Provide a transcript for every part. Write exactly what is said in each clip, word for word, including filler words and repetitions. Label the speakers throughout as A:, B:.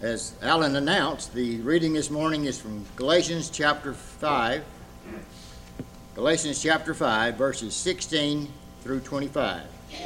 A: As Alan announced, the reading this morning is from Galatians chapter five. Galatians chapter five, verses sixteen through twenty-five.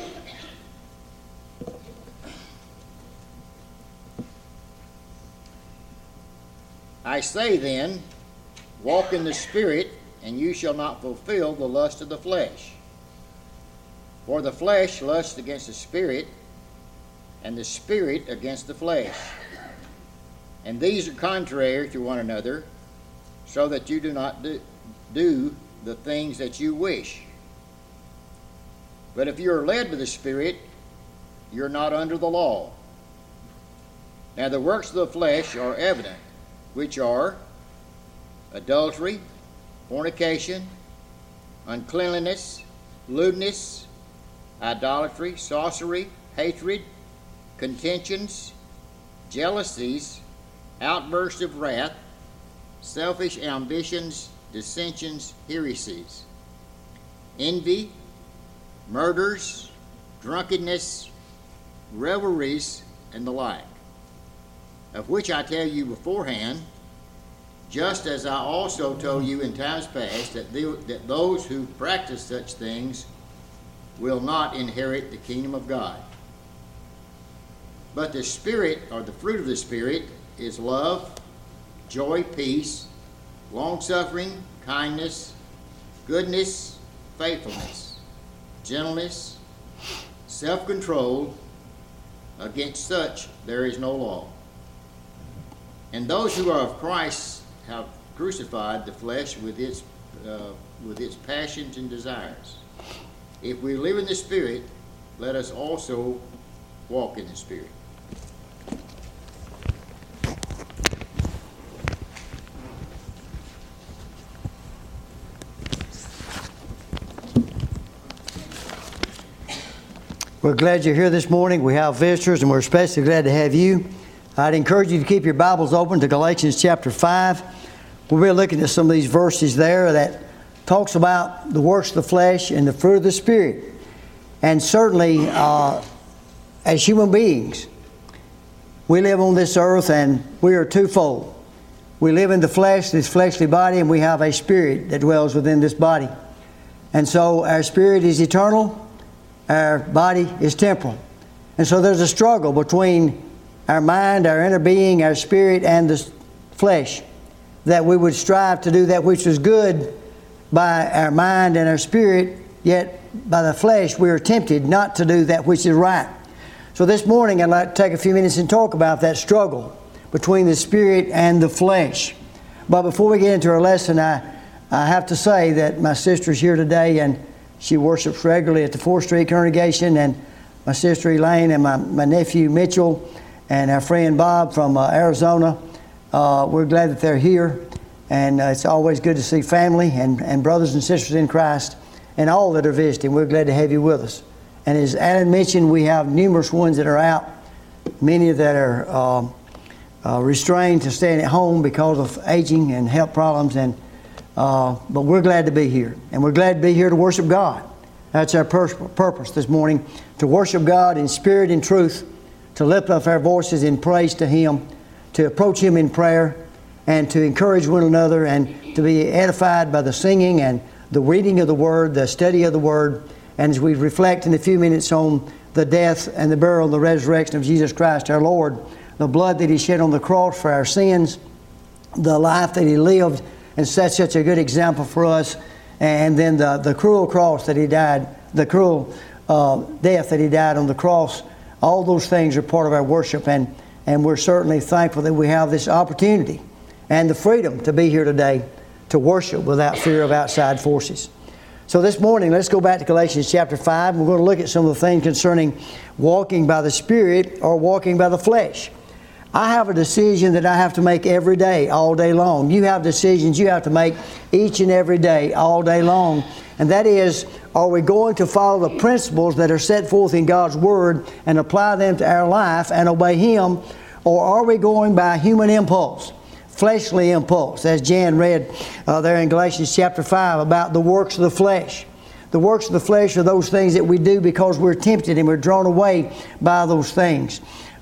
A: I say then, walk in the Spirit, and you shall not fulfill the lust of the flesh. For the flesh lusts against the Spirit, and the Spirit against the flesh. And these are contrary to one another, so that you do not do, do the things that you wish. But if you are led by the Spirit, you're not under the law. Now the works of the flesh are evident, which are adultery, fornication, uncleanliness, lewdness, idolatry, sorcery, hatred, contentions, jealousies, outbursts of wrath, selfish ambitions, dissensions, heresies, envy, murders, drunkenness, revelries, and the like, of which I tell you beforehand, just as I also told you in times past, that, the, that those who practice such things will not inherit the kingdom of God. But the Spirit, or the fruit of the Spirit, is love, joy, peace, long-suffering, kindness, goodness, faithfulness, gentleness, self-control. Against such there is no law. And those who are of Christ have crucified the flesh with its, uh, with its passions and desires. If we live in the Spirit, let us also walk in the Spirit.
B: We're glad you're here this morning. We have visitors, and we're especially glad to have you. I'd encourage you to keep your Bibles open to Galatians chapter five. We'll be looking at some of these verses there that talks about the works of the flesh and the fruit of the Spirit. And certainly, uh, as human beings, we live on this earth and we are twofold. We live in the flesh, this fleshly body, and we have a spirit that dwells within this body. And so our spirit is eternal. Our body is temporal. And so there's a struggle between our mind, our inner being, our spirit, and the flesh, that we would strive to do that which is good by our mind and our spirit, yet by the flesh we are tempted not to do that which is right. So this morning I'd like to take a few minutes and talk about that struggle between the spirit and the flesh. But before we get into our lesson, I, I have to say that my sister's here today, and she worships regularly at the fourth Street congregation, and my sister Elaine and my, my nephew Mitchell and our friend Bob from uh, Arizona. Uh, we're glad that they're here, and uh, it's always good to see family and, and brothers and sisters in Christ and all that are visiting. We're glad to have you with us. And as Alan mentioned, we have numerous ones that are out, many that are uh, uh, restrained to staying at home because of aging and health problems, and Uh, but we're glad to be here, and we're glad to be here to worship God. That's our pur- purpose this morning, to worship God in spirit and truth, to lift up our voices in praise to Him, to approach Him in prayer, and to encourage one another, and to be edified by the singing and the reading of the Word, the study of the Word, and as we reflect in a few minutes on the death and the burial and the resurrection of Jesus Christ our Lord, the blood that He shed on the cross for our sins, the life that He lived and set such a good example for us, and then the, the cruel cross that He died, the cruel uh, death that He died on the cross. All those things are part of our worship, and, and we're certainly thankful that we have this opportunity and the freedom to be here today to worship without fear of outside forces. So this morning, let's go back to Galatians chapter five. We're going to look at some of the things concerning walking by the Spirit or walking by the flesh. I have a decision that I have to make every day, all day long. You have decisions you have to make each and every day, all day long. And that is, are we going to follow the principles that are set forth in God's Word and apply them to our life and obey Him? Or are we going by human impulse, fleshly impulse, as Jan read uh, there in Galatians chapter five about the works of the flesh? The works of the flesh are those things that we do because we're tempted and we're drawn away by those things.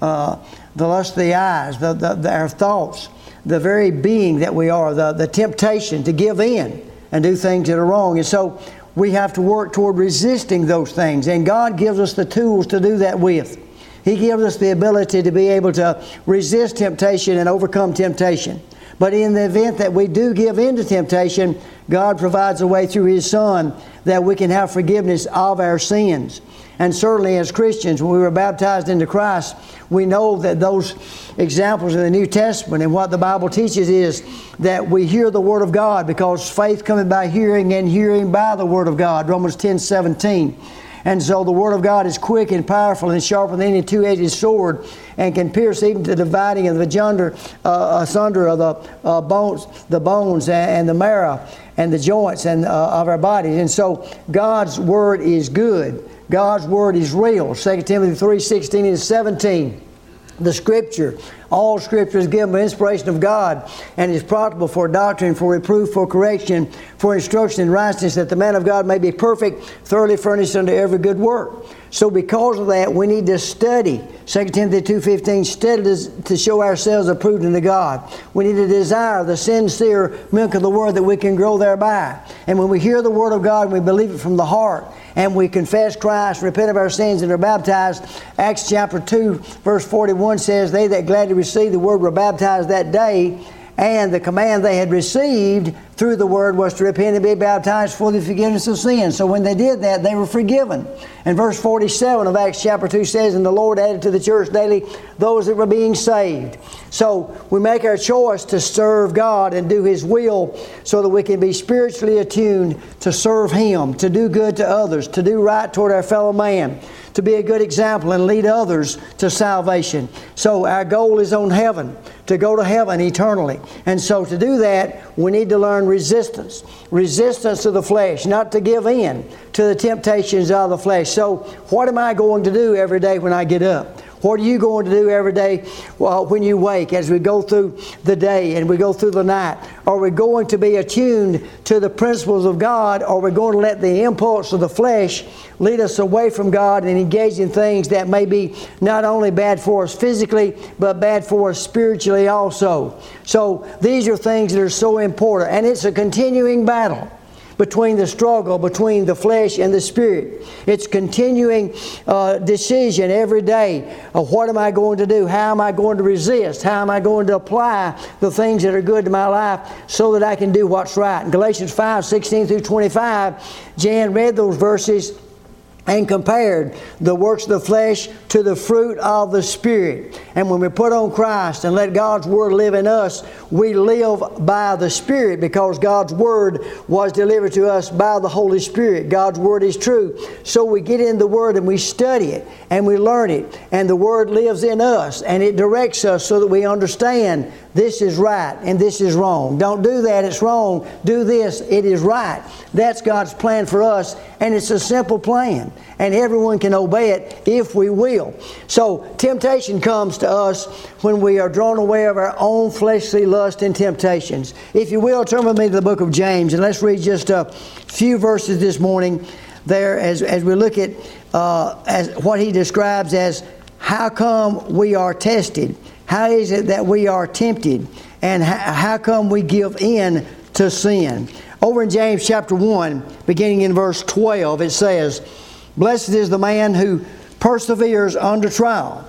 B: uh, the lust of the eyes, the, the, the, our thoughts, the very being that we are, the, the temptation to give in and do things that are wrong. And so we have to work toward resisting those things. And God gives us the tools to do that with. He gives us the ability to be able to resist temptation and overcome temptation. But in the event that we do give in to temptation, God provides a way through His Son that we can have forgiveness of our sins. And certainly as Christians, when we were baptized into Christ, we know that those examples in the New Testament and what the Bible teaches is that we hear the Word of God, because faith cometh by hearing, and hearing by the Word of God, Romans ten seventeen. And so the Word of God is quick and powerful and sharper than any two-edged sword, and can pierce even to the dividing of the asunder, uh, asunder of the uh, bones, the bones and the marrow and the joints and uh, of our bodies. And so God's Word is good. God's Word is real. Second Timothy three sixteen and seventeen. The Scripture, all Scripture is given by inspiration of God, and is profitable for doctrine, for reproof, for correction, for instruction in righteousness, that the man of God may be perfect, thoroughly furnished unto every good work. So because of that, we need to study. Second Timothy two fifteen, study to show ourselves approved unto God. We need to desire the sincere milk of the Word, that we can grow thereby. And when we hear the Word of God, we believe it from the heart, and we confess Christ, repent of our sins, and are baptized. Acts chapter two, verse forty-one says, they that gladly received the Word were baptized that day, and the command they had received through the Word was to repent and be baptized for the forgiveness of sins. So when they did that, they were forgiven. And verse forty-seven of Acts chapter two says, and the Lord added to the church daily those that were being saved. So we make our choice to serve God and do His will, so that we can be spiritually attuned to serve Him, to do good to others, to do right toward our fellow man, to be a good example and lead others to salvation. So our goal is on heaven, to go to heaven eternally. And so to do that, we need to learn resistance. Resistance to the flesh, not to give in to the temptations of the flesh. So what am I going to do every day when I get up? What are you going to do every day well, when you wake, as we go through the day and we go through the night? Are we going to be attuned to the principles of God, or are we going to let the impulse of the flesh lead us away from God and engage in things that may be not only bad for us physically, but bad for us spiritually also? So these are things that are so important, and it's a continuing battle between the struggle between the flesh and the spirit. It's continuing uh, decision every day of what am I going to do? How am I going to resist? How am I going to apply the things that are good to my life so that I can do what's right? In Galatians five sixteen through twenty-five, Jan read those verses and compared the works of the flesh to the fruit of the Spirit. And when we put on Christ and let God's Word live in us, we live by the Spirit, because God's Word was delivered to us by the Holy Spirit. God's Word is true. So we get in the Word and we study it and we learn it, and the Word lives in us and it directs us so that we understand this is right and this is wrong. Don't do that, it's wrong. Do this, it is right. That's God's plan for us, and it's a simple plan, and everyone can obey it if we will. So temptation comes to us when we are drawn away of our own fleshly lust and temptations. If you will, turn with me to the book of James, and let's read just a few verses this morning there as, as we look at uh, as what he describes as how come we are tested. How is it that we are tempted? And how come we give in to sin? Over in James chapter one, beginning in verse twelve, it says, blessed is the man who perseveres under trial.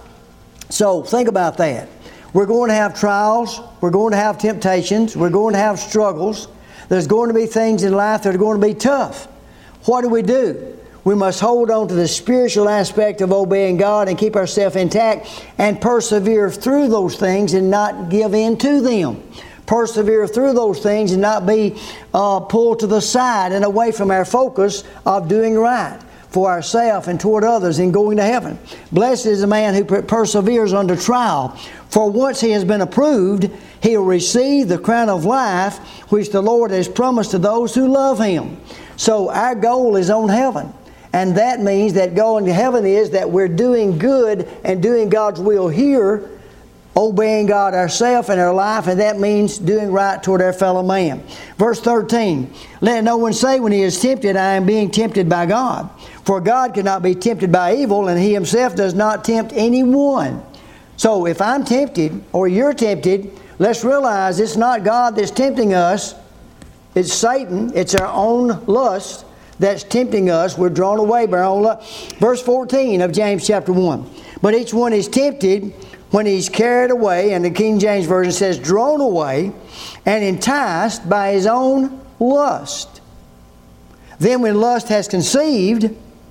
B: So think about that. We're going to have trials. We're going to have temptations. We're going to have struggles. There's going to be things in life that are going to be tough. What do we do? We must hold on to the spiritual aspect of obeying God and keep ourselves intact and persevere through those things and not give in to them. Persevere through those things and not be uh, pulled to the side and away from our focus of doing right for ourselves and toward others and going to heaven. Blessed is the man who perseveres under trial, for once he has been approved, he'll receive the crown of life which the Lord has promised to those who love Him. So our goal is on heaven. And that means that going to heaven is that we're doing good and doing God's will here, obeying God ourselves in our life, and that means doing right toward our fellow man. Verse thirteen, let no one say when he is tempted, I am being tempted by God. For God cannot be tempted by evil, and He Himself does not tempt anyone. So if I'm tempted or you're tempted, let's realize it's not God that's tempting us. It's Satan. It's our own lust that's tempting us. We're drawn away by our own lust. Verse fourteen of James chapter one. But each one is tempted when he's carried away, and the King James Version says drawn away and enticed by his own lust. Then when lust has conceived,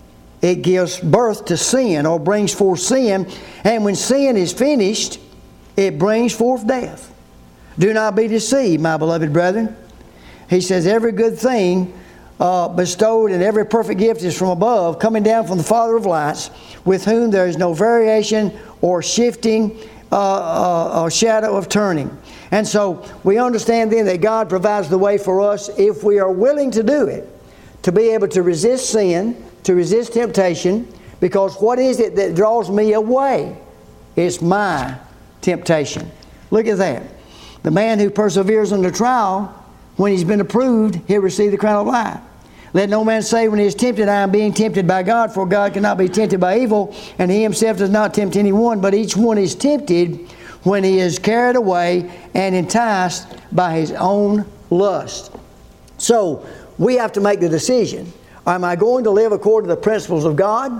B: it gives birth to sin, or brings forth sin. And when sin is finished, it brings forth death. Do not be deceived, my beloved brethren. He says, every good thing uh, bestowed and every perfect gift is from above, coming down from the Father of lights, with whom there is no variation or shifting uh, uh, or shadow of turning. And so we understand then that God provides the way for us, if we are willing to do it, to be able to resist sin, to resist temptation, because what is it that draws me away? It's my temptation. Look at that. The man who perseveres under trial, when he's been approved, he'll receive the crown of life. Let no man say when he is tempted, I am being tempted by God, for God cannot be tempted by evil, and he himself does not tempt anyone, but each one is tempted when he is carried away and enticed by his own lust. So, we have to make the decision. Am I going to live according to the principles of God?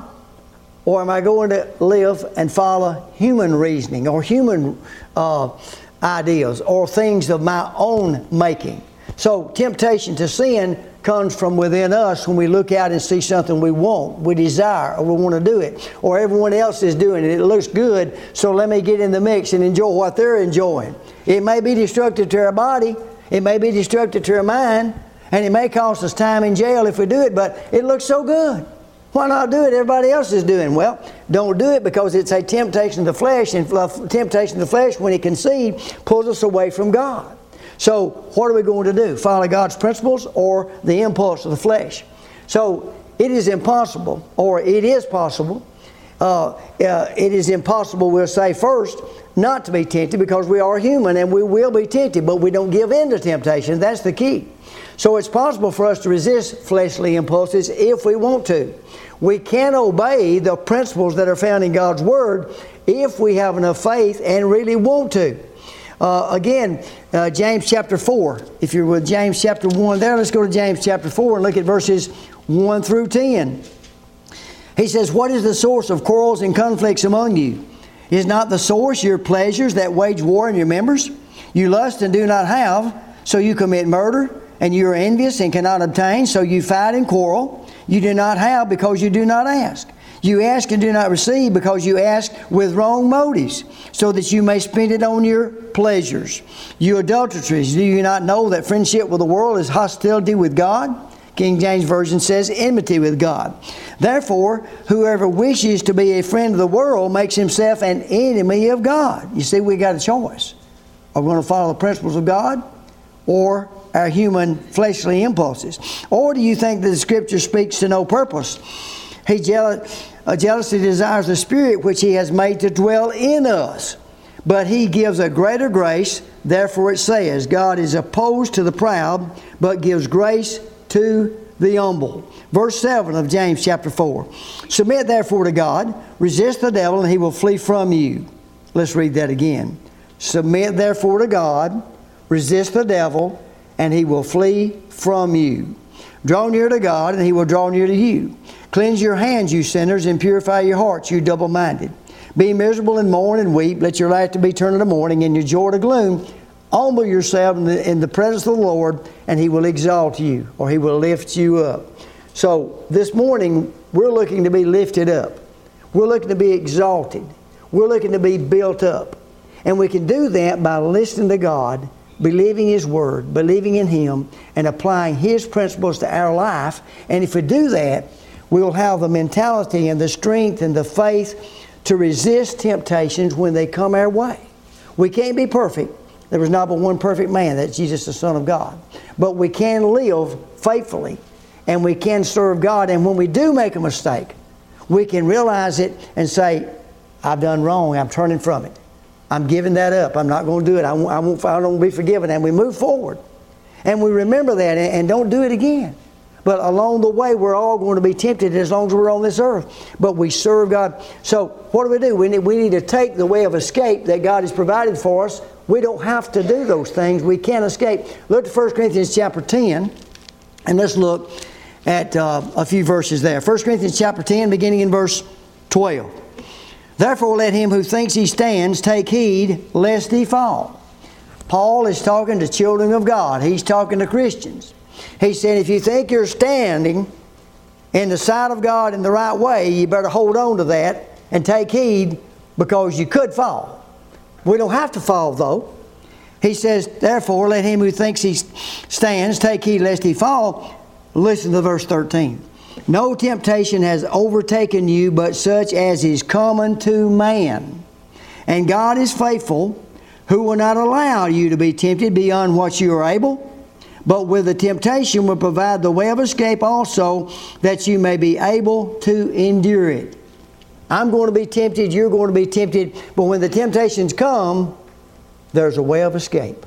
B: Or am I going to live and follow human reasoning or human uh, ideas or things of my own making? So temptation to sin comes from within us when we look out and see something we want, we desire, or we want to do it. Or everyone else is doing it. It looks good, so let me get in the mix and enjoy what they're enjoying. It may be destructive to our body. It may be destructive to our mind. And it may cost us time in jail if we do it, but it looks so good. Why not do it? Everybody else is doing. Well, don't do it because it's a temptation of the flesh, and temptation of the flesh, when it conceives, pulls us away from God. So, what are we going to do? Follow God's principles or the impulse of the flesh? So, it is impossible, or it is possible, uh, uh, it is impossible, we'll say first, not to be tempted, because we are human and we will be tempted, but we don't give in to temptation. That's the key. So it's possible for us to resist fleshly impulses if we want to. We can obey the principles that are found in God's Word if we have enough faith and really want to. Uh, again, uh, James chapter four. If you're with James chapter one there, let's go to James chapter four and look at verses one through ten. He says, what is the source of quarrels and conflicts among you? Is not the source your pleasures that wage war in your members? You lust and do not have, so you commit murder. And you are envious and cannot obtain, so you fight and quarrel. You do not have because you do not ask. You ask and do not receive because you ask with wrong motives, so that you may spend it on your pleasures. You adulteresses, do you not know that friendship with the world is hostility with God? King James Version says enmity with God. Therefore, whoever wishes to be a friend of the world makes himself an enemy of God. You see, we got a choice. Are we going to follow the principles of God or our human fleshly impulses? Or do you think that the Scripture speaks to no purpose? He jealous, uh, jealously desires the Spirit which He has made to dwell in us. But He gives a greater grace. Therefore it says, God is opposed to the proud, but gives grace to the humble. Verse seven of James chapter four. Submit therefore to God, resist the devil, and he will flee from you. Let's read that again. Submit therefore to God, resist the devil, and he will flee from you. Draw near to God, and He will draw near to you. Cleanse your hands, you sinners, and purify your hearts, you double-minded. Be miserable and mourn and weep. Let your laughter be turned into mourning, and your joy to gloom. Humble yourself in the, in the presence of the Lord, and He will exalt you, or He will lift you up. So this morning, we're looking to be lifted up. We're looking to be exalted. We're looking to be built up. And we can do that by listening to God, believing His Word, believing in Him, and applying His principles to our life. And if we do that, we'll have the mentality and the strength and the faith to resist temptations when they come our way. We can't be perfect. There was not but one perfect man, that's Jesus the Son of God. But we can live faithfully, and we can serve God. And when we do make a mistake, we can realize it and say, I've done wrong, I'm turning from it. I'm giving that up. I'm not going to do it. I won't, I won't, I don't be forgiven. And we move forward. And we remember that and don't do it again. But along the way, we're all going to be tempted as long as we're on this earth. But we serve God. So what do we do? We need, we need to take the way of escape that God has provided for us. We don't have to do those things. We can't escape. Look at First Corinthians chapter ten, and let's look at uh, a few verses there. First Corinthians chapter ten, beginning in verse twelve. Therefore let him who thinks he stands take heed lest he fall. Paul is talking to children of God. He's talking to Christians. He said, if you think you're standing in the sight of God in the right way, you better hold on to that and take heed, because you could fall. We don't have to fall, though. He says, therefore, let him who thinks he stands take heed lest he fall. Listen to verse thirteen. No temptation has overtaken you but such as is common to man. And God is faithful, who will not allow you to be tempted beyond what you are able, but with the temptation will provide the way of escape also, that you may be able to endure it. I'm going to be tempted, you're going to be tempted, but when the temptations come, there's a way of escape.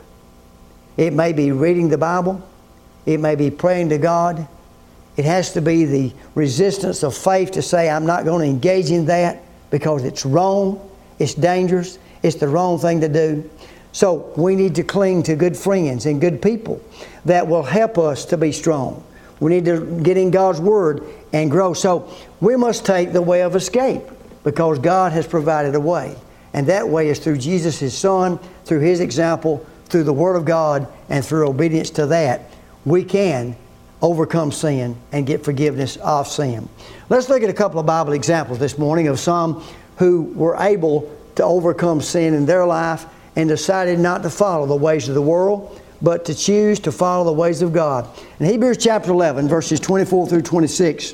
B: It may be reading the Bible. It may be praying to God. It has to be the resistance of faith to say, I'm not going to engage in that because it's wrong, it's dangerous, it's the wrong thing to do. So we need to cling to good friends and good people that will help us to be strong. We need to get in God's Word and grow. So we must take the way of escape because God has provided a way. And that way is through Jesus, His Son, through His example, through the Word of God, and through obedience to that, we can overcome sin and get forgiveness of sin. Let's look at a couple of Bible examples this morning of some who were able to overcome sin in their life and decided not to follow the ways of the world, but to choose to follow the ways of God. In Hebrews chapter eleven, verses twenty-four through twenty-six,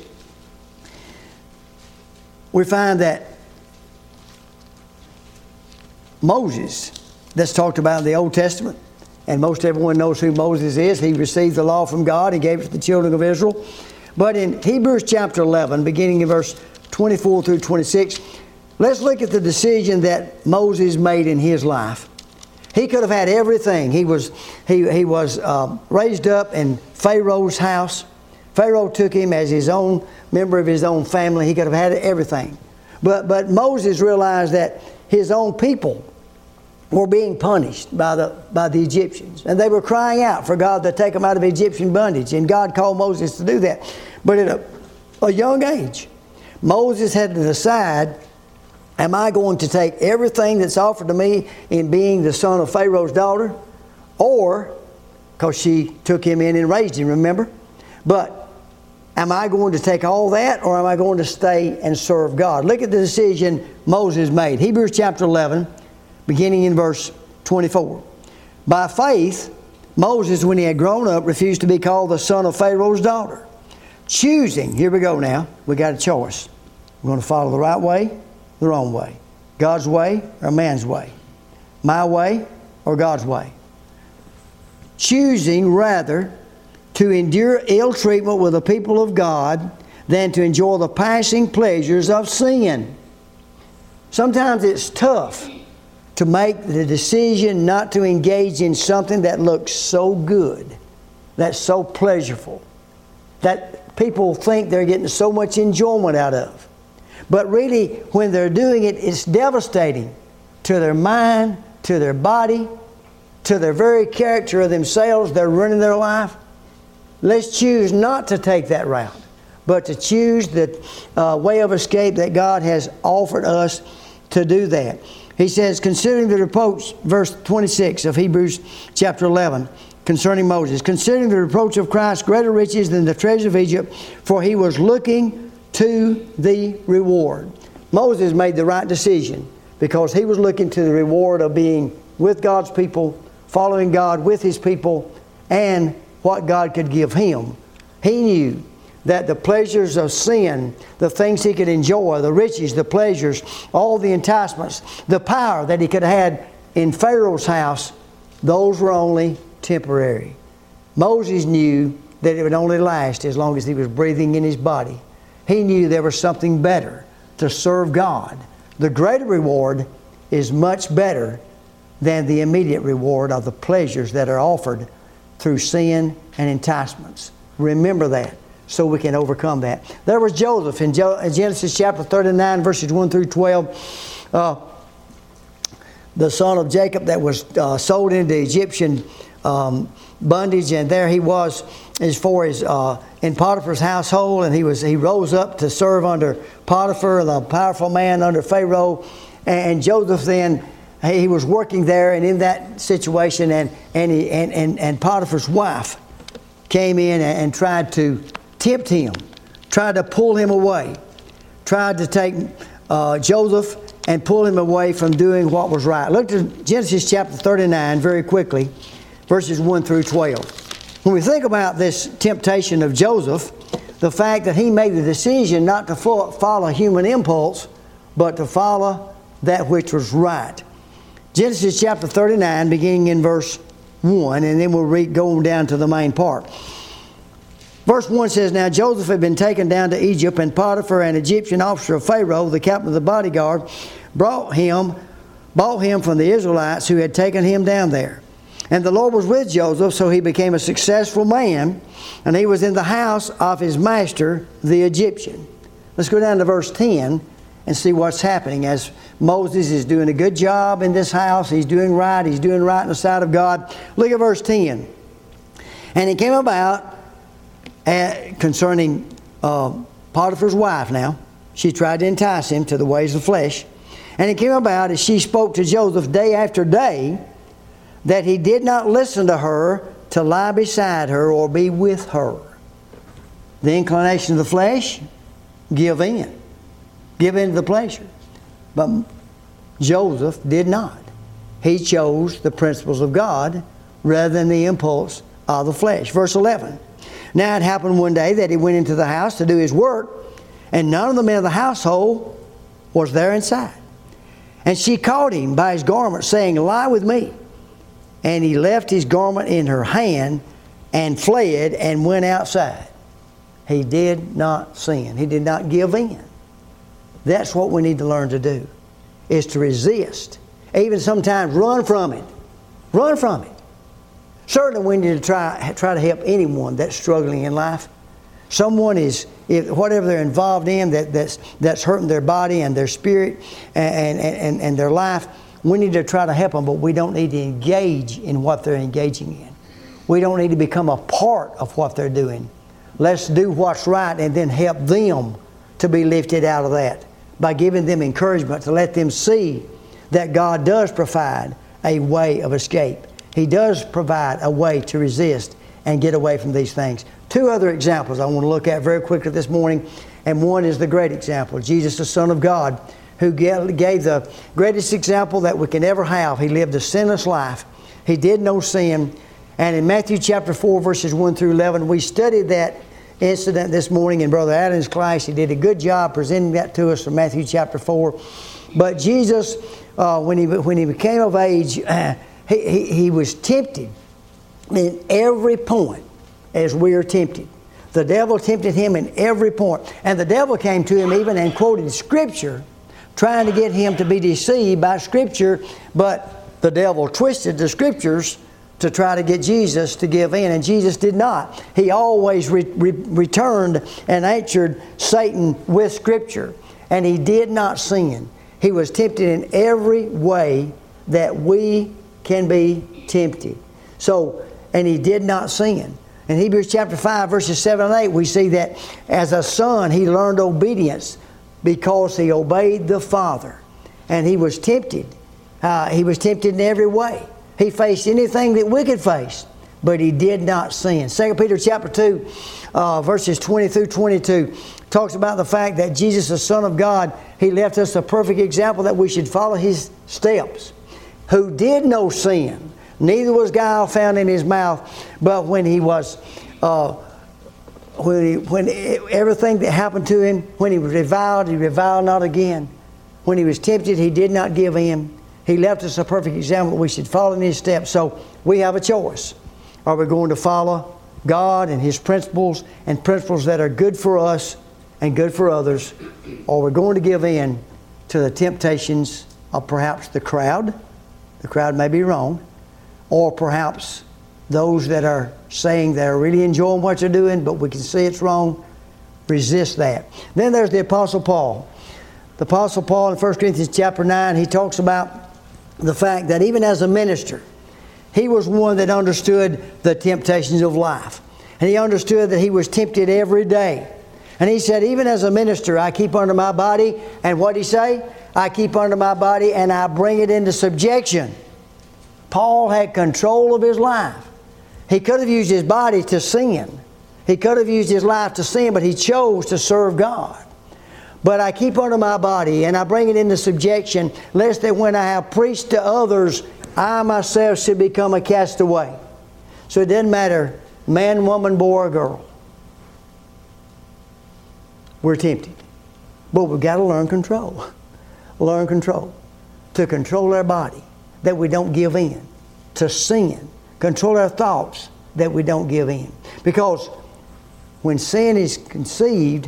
B: we find that Moses, that's talked about in the Old Testament, and most everyone knows who Moses is. He received the law from God. He gave it to the children of Israel. But in Hebrews chapter eleven, beginning in verse twenty-four through twenty-six, let's look at the decision that Moses made in his life. He could have had everything. He was, he, he was uh, raised up in Pharaoh's house. Pharaoh took him as his own member of his own family. He could have had everything. But, but Moses realized that his own people were being punished by the, by the Egyptians. And they were crying out for God to take them out of Egyptian bondage. And God called Moses to do that. But at a, a young age, Moses had to decide, am I going to take everything that's offered to me in being the son of Pharaoh's daughter? Or, because she took him in and raised him, remember? But am I going to take all that, or am I going to stay and serve God? Look at the decision Moses made. Hebrews chapter eleven, beginning in verse twenty-four. By faith, Moses, when he had grown up, refused to be called the son of Pharaoh's daughter, choosing, here we go now, we got a choice. We're going to follow the right way, the wrong way. God's way or man's way. My way or God's way. Choosing rather to endure ill treatment with the people of God than to enjoy the passing pleasures of sin. Sometimes it's tough to make the decision not to engage in something that looks so good, that's so pleasurable, that people think they're getting so much enjoyment out of. But really, when they're doing it, it's devastating to their mind, to their body, to their very character of themselves. They're running their life. Let's choose not to take that route, but to choose the uh, way of escape that God has offered us to do that. He says, considering the reproach, verse twenty-six of Hebrews chapter eleven, concerning Moses, considering the reproach of Christ greater riches than the treasure of Egypt, for he was looking to the reward. Moses made the right decision because he was looking to the reward of being with God's people, following God with His people, and what God could give him. He knew that the pleasures of sin, the things he could enjoy, the riches, the pleasures, all the enticements, the power that he could have had in Pharaoh's house, those were only temporary. Moses knew that it would only last as long as he was breathing in his body. He knew there was something better to serve God. The greater reward is much better than the immediate reward of the pleasures that are offered through sin and enticements. Remember that. so we can overcome that. There was Joseph in Genesis chapter thirty-nine, verses one through twelve. Uh, the son of Jacob that was uh, sold into Egyptian um, bondage, and there he was as far as uh, in Potiphar's household, and he was he rose up to serve under Potiphar, the powerful man under Pharaoh, and Joseph then he was working there, and in that situation, and and he, and, and and Potiphar's wife came in and, and tried to tempt him, tried to pull him away, tried to take uh, Joseph and pull him away from doing what was right. Look at Genesis chapter thirty-nine very quickly, verses one through twelve. When we think about this temptation of Joseph, the fact that he made the decision not to follow human impulse, but to follow that which was right. Genesis chapter thirty-nine, beginning in verse one, and then we'll read, go down to the main part. Verse one says, Now Joseph had been taken down to Egypt, and Potiphar, an Egyptian officer of Pharaoh, the captain of the bodyguard, brought him, bought him from the Israelites who had taken him down there. And the Lord was with Joseph, so he became a successful man, and he was in the house of his master, the Egyptian. Let's go down to verse ten and see what's happening as Moses is doing a good job in this house. He's doing right. He's doing right in the sight of God. Look at verse ten. And it came about uh, concerning uh, Potiphar's wife now. She tried to entice him to the ways of the flesh. And it came about as she spoke to Joseph day after day that he did not listen to her to lie beside her or be with her. The inclination of the flesh, give in. Give in to the pleasure. But Joseph did not. He chose the principles of God rather than the impulse of the flesh. Verse eleven. Now it happened one day that he went into the house to do his work, and none of the men of the household was there inside. And she caught him by his garment, saying, Lie with me. And he left his garment in her hand and fled and went outside. He did not sin. He did not give in. That's what we need to learn to do, is to resist. Even sometimes run from it. Run from it. Certainly we need to try, try to help anyone that's struggling in life. Someone is, if, whatever they're involved in that, that's, that's hurting their body and their spirit and, and, and, and their life, we need to try to help them, but we don't need to engage in what they're engaging in. We don't need to become a part of what they're doing. Let's do what's right and then help them to be lifted out of that by giving them encouragement to let them see that God does provide a way of escape. He does provide a way to resist and get away from these things. Two other examples I want to look at very quickly this morning, and one is the great example, Jesus, the Son of God, who gave the greatest example that we can ever have. He lived a sinless life. He did no sin. And in Matthew chapter four, verses one through eleven, we studied that incident this morning in Brother Adam's class. He did a good job presenting that to us from Matthew chapter four. But Jesus, uh, when he when he became of age, uh, he, he, he was tempted in every point as we are tempted. The devil tempted him in every point. And the devil came to him even and quoted Scripture, trying to get him to be deceived by Scripture. But the devil twisted the Scriptures to try to get Jesus to give in, and Jesus did not. He always re- re- returned and answered Satan with Scripture, and he did not sin. He was tempted in every way that we can be tempted. So, and he did not sin. In Hebrews chapter five, verses seven and eight, we see that as a son, he learned obedience because he obeyed the Father. And he was tempted. Uh, he was tempted in every way. He faced anything that we could face, but he did not sin. Second Peter chapter two, uh, verses twenty through twenty-two, talks about the fact that Jesus, the Son of God, He left us a perfect example that we should follow His steps. Who did no sin, neither was guile found in His mouth, but when He was, uh, when, he, when everything that happened to Him, when He was reviled, He reviled not again. When He was tempted, He did not give in. He left us a perfect example that we should follow in His steps. So we have a choice. Are we going to follow God and His principles and principles that are good for us and good for others? Or are we going to give in to the temptations of perhaps the crowd? The crowd may be wrong. Or perhaps those that are saying they're really enjoying what they're doing, but we can see it's wrong, resist that. Then there's the Apostle Paul. The Apostle Paul in First Corinthians chapter nine, he talks about the fact that even as a minister, he was one that understood the temptations of life. And he understood that he was tempted every day. And he said, even as a minister, I keep under my body. And what did he say? I keep under my body and I bring it into subjection. Paul had control of his life. He could have used his body to sin. He could have used his life to sin, but he chose to serve God. But I keep under my body and I bring it into subjection, lest that when I have preached to others, I myself should become a castaway. So it doesn't matter, man, woman, boy, or girl. We're tempted. But we've got to learn control. Learn control. To control our body, that we don't give in. To sin. Control our thoughts, that we don't give in. Because when sin is conceived,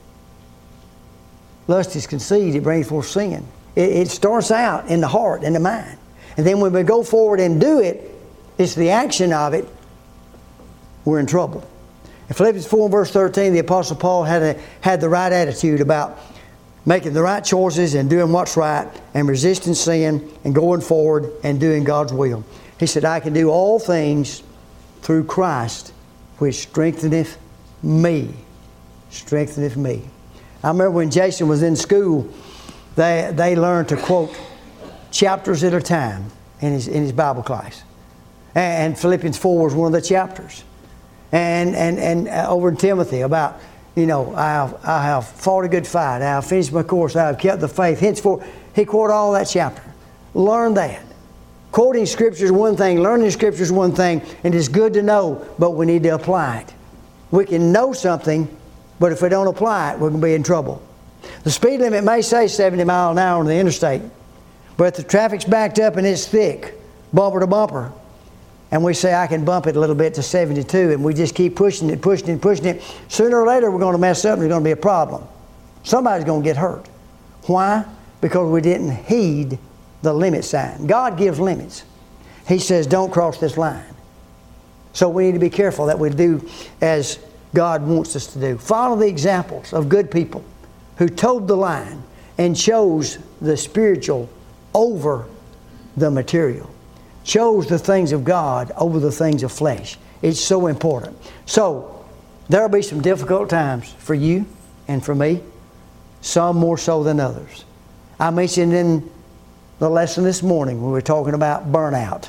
B: lust is conceived, it brings forth sin. It, it starts out in the heart and the mind. And then when we go forward and do it, it's the action of it, we're in trouble. In Philippians four and verse thirteen, the Apostle Paul had, a, had the right attitude about making the right choices and doing what's right and resisting sin and going forward and doing God's will. He said, I can do all things through Christ, which strengtheneth me. Strengtheneth me. I remember when Jason was in school, they, they learned to quote chapters at a time in his, in his Bible class. And, and Philippians four was one of the chapters. And, and, and over in Timothy about, you know, I have, I have fought a good fight. I have finished my course. I have kept the faith. Henceforth, he quoted all that chapter. Learn that. Quoting Scripture is one thing. Learning Scripture is one thing. And it's good to know, but we need to apply it. We can know something, but if we don't apply it, we're going to be in trouble. The speed limit may say seventy miles an hour on the interstate, but if the traffic's backed up and it's thick, bumper to bumper, and we say, I can bump it a little bit to seventy-two, and we just keep pushing it, pushing it, pushing it, sooner or later we're going to mess up and there's going to be a problem. Somebody's going to get hurt. Why? Because we didn't heed the limit sign. God gives limits. He says, don't cross this line. So we need to be careful that we do as God wants us to do. Follow the examples of good people who towed the line and chose the spiritual over the material. Chose the things of God over the things of flesh. It's so important. So, there will be some difficult times for you and for me, some more so than others. I mentioned in the lesson this morning when we were talking about burnout.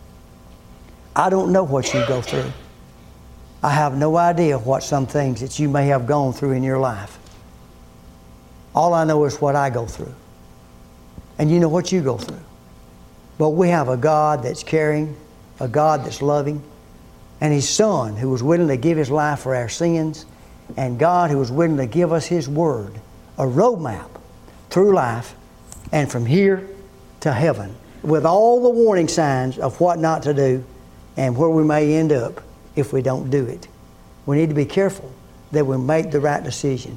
B: I don't know what you go through. I have no idea what some things that you may have gone through in your life. All I know is what I go through. And you know what you go through. But we have a God that's caring, a God that's loving, and His Son who was willing to give His life for our sins, and God who was willing to give us His Word, a roadmap through life and from here to heaven, with all the warning signs of what not to do and where we may end up if we don't do it. We need to be careful that we make the right decision.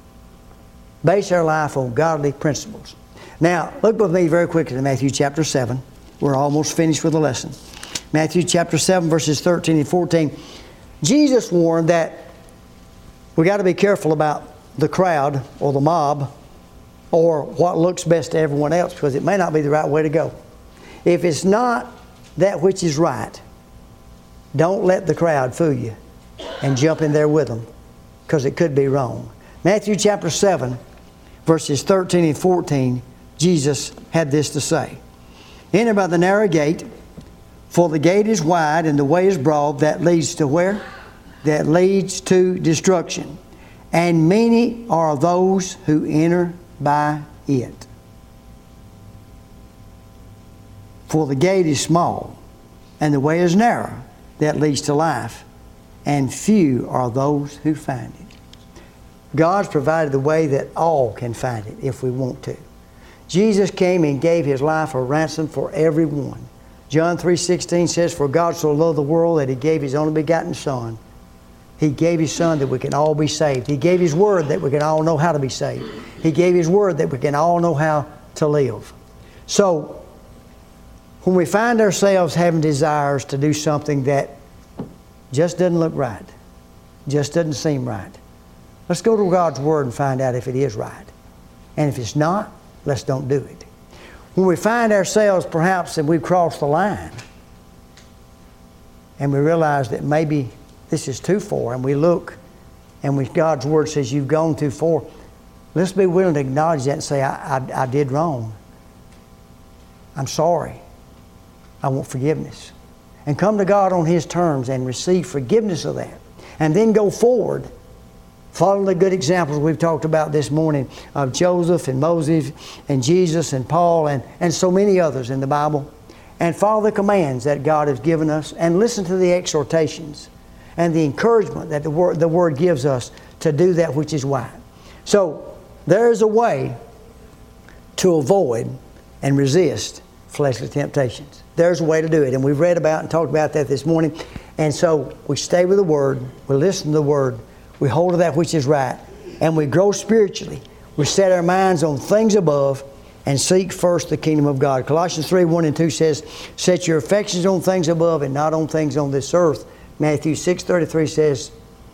B: Base our life on godly principles. Now, look with me very quickly to Matthew chapter seven. We're almost finished with the lesson. Matthew chapter seven, verses thirteen and fourteen. Jesus warned that we got to be careful about the crowd or the mob or what looks best to everyone else, because it may not be the right way to go. If it's not that which is right, don't let the crowd fool you and jump in there with them, because it could be wrong. Matthew chapter seven, verses thirteen and fourteen, Jesus had this to say. Enter by the narrow gate, for the gate is wide and the way is broad that leads to where? That leads to destruction. And many are those who enter by it. For the gate is small and the way is narrow that leads to life, and few are those who find it. God's provided the way that all can find it if we want to. Jesus came and gave His life a ransom for everyone. John three sixteen says, for God so loved the world that He gave His only begotten Son. He gave His Son that we can all be saved. He gave His Word that we can all know how to be saved. He gave His Word that we can all know how to live. So, when we find ourselves having desires to do something that just doesn't look right, just doesn't seem right, let's go to God's Word and find out if it is right. And if it's not, let's don't do it. When we find ourselves perhaps that we've crossed the line and we realize that maybe this is too far, and we look and we, God's Word says you've gone too far, let's be willing to acknowledge that and say, I, I, I did wrong. I'm sorry. I want forgiveness. And come to God on His terms and receive forgiveness of that. And then go forward. Follow the good examples we've talked about this morning of Joseph and Moses and Jesus and Paul and, and so many others in the Bible. And follow the commands that God has given us and listen to the exhortations and the encouragement that the Word, the Word gives us to do that which is right. So there is a way to avoid and resist fleshly temptations. There's a way to do it. And we've read about and talked about that this morning. And so we stay with the Word. We listen to the Word. We hold to that which is right. And we grow spiritually. We set our minds on things above and seek first the kingdom of God. Colossians three, one and two says, set your affections on things above and not on things on this earth. Matthew six, thirty-three says,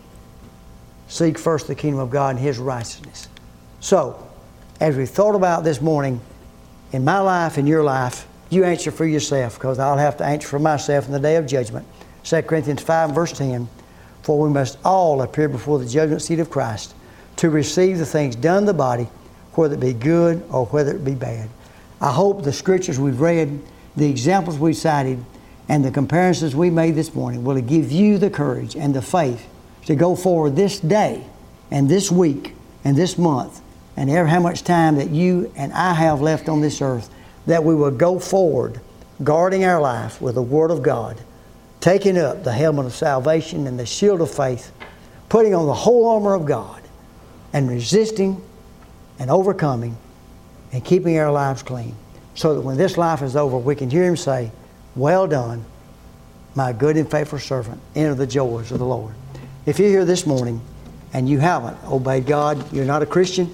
B: seek first the kingdom of God and His righteousness. So, as we thought about this morning, in my life and your life, you answer for yourself, because I'll have to answer for myself in the day of judgment. Second Corinthians five, verse ten, for we must all appear before the judgment seat of Christ to receive the things done in the body, whether it be good or whether it be bad. I hope the scriptures we've read, the examples we cited, and the comparisons we made this morning will give you the courage and the faith to go forward this day and this week and this month and ever how much time that you and I have left on this earth, that we will go forward guarding our life with the Word of God, taking up the helmet of salvation and the shield of faith, putting on the whole armor of God, and resisting and overcoming and keeping our lives clean, so that when this life is over, we can hear Him say, well done, my good and faithful servant. Enter the joys of the Lord. If you're here this morning and you haven't obeyed God, you're not a Christian,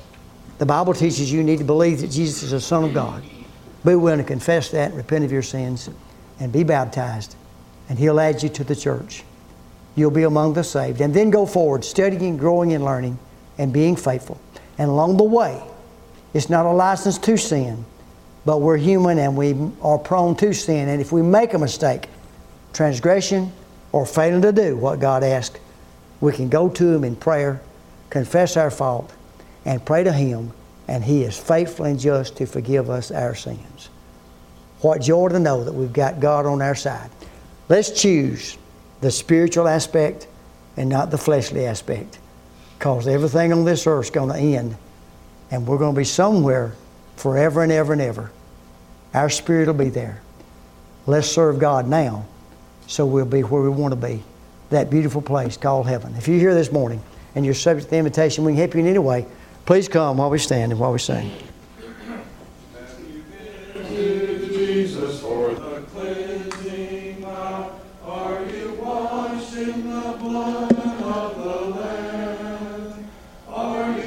B: the Bible teaches you need to believe that Jesus is the Son of God. Be willing to confess that, repent of your sins, and be baptized. And He'll add you to the church. You'll be among the saved. And then go forward, studying, growing, and learning, and being faithful. And along the way, it's not a license to sin, but we're human and we are prone to sin. And if we make a mistake, transgression, or failing to do what God asked, we can go to Him in prayer, confess our fault, and pray to Him, and He is faithful and just to forgive us our sins. What joy to know that we've got God on our side. Let's choose the spiritual aspect and not the fleshly aspect, because everything on this earth is going to end, and we're going to be somewhere forever and ever and ever. Our spirit will be there. Let's serve God now, so we'll be where we want to be, that beautiful place called heaven. If you're here this morning and you're subject to the invitation, we can help you in any way. Please come while we stand and while we sing.
C: Jesus for the cleansing